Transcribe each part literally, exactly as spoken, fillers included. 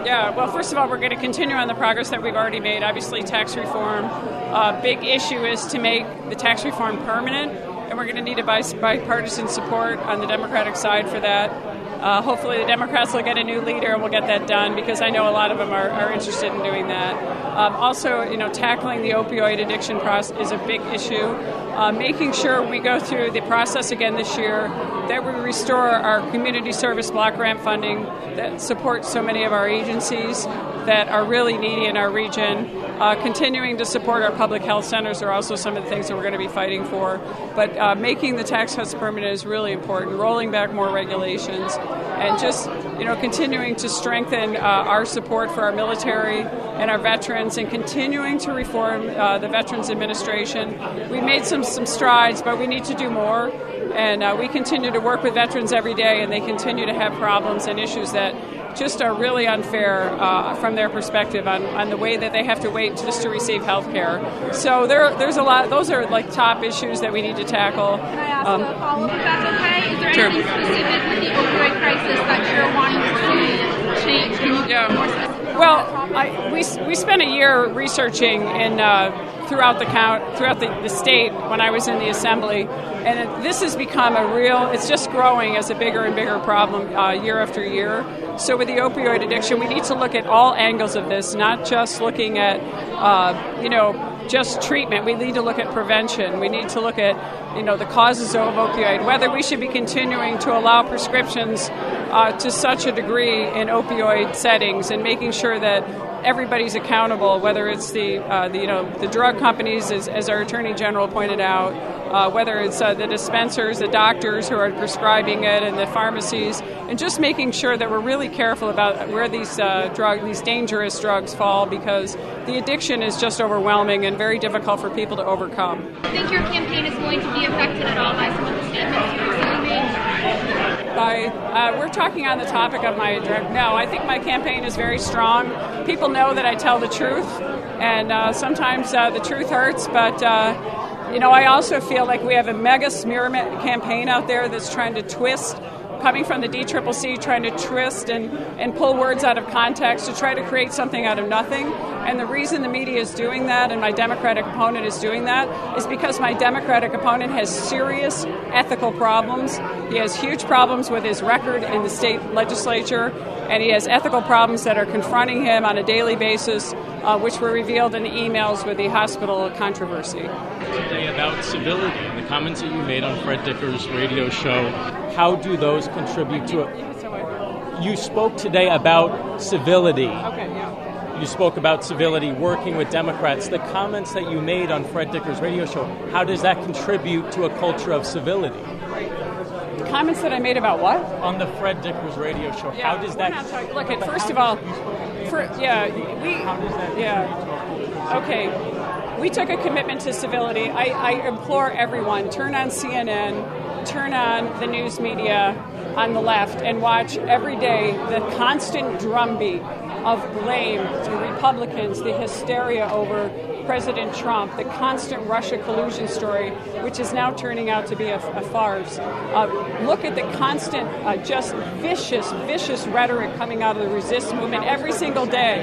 Yeah, well, first of all, we're going to continue on the progress that we've already made. Obviously, tax reform. A uh, big issue is to make the tax reform permanent, and we're going to need a bipartisan support on the Democratic side for that. Uh, hopefully the Democrats will get a new leader and we'll get that done, because I know a lot of them are, are interested in doing that. Um, also, you know, tackling the opioid addiction process is a big issue. Uh, making sure we go through the process again this year, that we restore our community service block grant funding that supports so many of our agencies that are really needy in our region. Uh, continuing to support our public health centers are also some of the things that we're going to be fighting for. But uh, making the tax cuts permanent is really important, rolling back more regulations, and just, you know, continuing to strengthen uh, our support for our military and our veterans, and continuing to reform uh, the Veterans Administration. We made some, some strides, but we need to do more. And uh, we continue to work with veterans every day, and they continue to have problems and issues that just are really unfair uh, from their perspective on, on the way that they have to wait just to receive health care. So there, there's a lot. Those are like top issues that we need to tackle. Can I ask um, a follow-up if that's okay? Is there sure. anything specific with the opioid crisis that you're wanting to see change? Can you yeah. be more specific? Well, I, we we spent a year researching in uh, throughout the count throughout the, the state when I was in the assembly. And it, this has become a real, it's just growing as a bigger and bigger problem uh, year after year. So with the opioid addiction, we need to look at all angles of this, not just looking at, uh, you know, just treatment. We need to look at prevention. We need to look at, you know, the causes of opioid, whether we should be continuing to allow prescriptions uh, to such a degree in opioid settings, and making sure that everybody's accountable, whether it's the, uh, the you know, the drug companies, as, as our Attorney General pointed out, uh, whether it's uh, the dispensers, the doctors who are prescribing it, and the pharmacies, and just making sure that we're really careful about where these uh, drug, these dangerous drugs fall, because the addiction is just overwhelming and very difficult for people to overcome. Do you think your campaign is going to be affected at all by some of the statements you recently made? By, uh, we're talking on the topic of my drug. No, I think my campaign is very strong. People know that I tell the truth, and uh, sometimes uh, the truth hurts, but uh, you know, I also feel like we have a mega smear campaign out there that's trying to twist, coming from the D C C C, trying to twist and, and pull words out of context to try to create something out of nothing. And the reason the media is doing that and my Democratic opponent is doing that is because my Democratic opponent has serious ethical problems. He has huge problems with his record in the state legislature, and he has ethical problems that are confronting him on a daily basis, uh, which were revealed in the emails with the hospital controversy. Today about civility and the comments that you made on Fred Dicker's radio show, how do those contribute to it? You spoke today about civility. Okay, yeah. You spoke about civility, working with Democrats. The comments that you made on Fred Dicker's radio show, how does that contribute to a culture of civility? The comments that I made about what? On the Fred Dicker's radio show, Yeah, how does that... talking, look, at first of all, for, yeah, we... How does that... Yeah, okay. We took a commitment to civility. I, I implore everyone, turn on C N N, turn on the news media on the left, and watch every day the constant drumbeat of blame to Republicans, the hysteria over President Trump, the constant Russia collusion story, which is now turning out to be a, a farce. Uh, look at the constant, uh, just vicious, vicious rhetoric coming out of the resist movement every single day.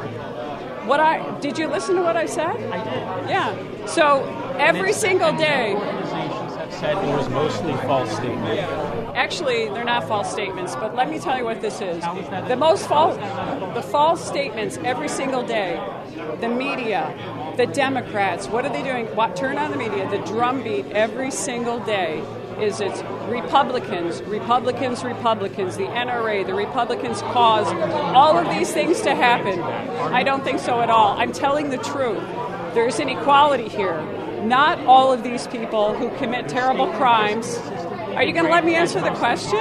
What I did you listen to what I said? I did. Yeah. So every single day. Organizations have said it was mostly false statements. Actually, they're not false statements, but let me tell you what this is. How is that? The most false, the false statements every single day. The media, the Democrats, what are they doing? What, turn on the media. The drumbeat every single day is it's Republicans, Republicans, Republicans, the N R A, the Republicans caused all of these things to happen. I don't think so at all. I'm telling the truth. There's inequality here. Not all of these people who commit terrible crimes. Are you going to let me answer the question?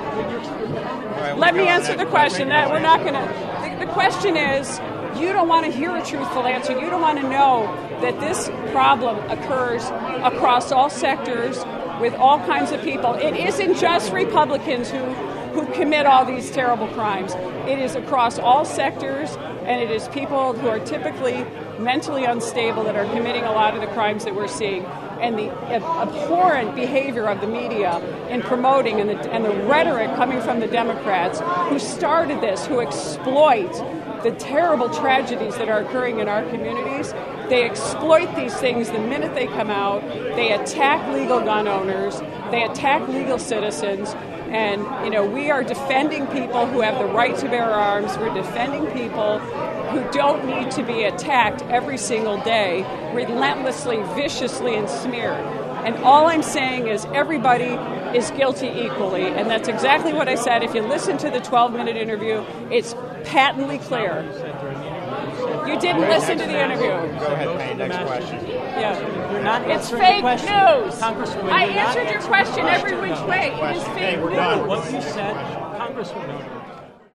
Let me answer the question. That we're not going to. The, the question is, you don't want to hear a truthful answer. You don't want to know that this problem occurs across all sectors with all kinds of people. It isn't just Republicans who, who commit all these terrible crimes. It is across all sectors, and it is people who are typically mentally unstable that are committing a lot of the crimes that we're seeing. And the abhorrent behavior of the media in promoting and the, and the rhetoric coming from the Democrats who started this, who exploit the terrible tragedies that are occurring in our communities. They exploit these things the minute they come out. They attack legal gun owners. They attack legal citizens. And, you know, we are defending people who have the right to bear arms. We're defending people who don't need to be attacked every single day, relentlessly, viciously, and smeared. And all I'm saying is everybody is guilty equally. And that's exactly what I said. If you listen to the twelve-minute interview, it's patently clear. You didn't listen to the interview. Go ahead, Payne. Next question. Yeah. You're not It's answering fake the question. news. Congresswoman, I you're not answered your answering the question every which though. way. It is fake Hey, we're news. done. What you said, Congresswoman,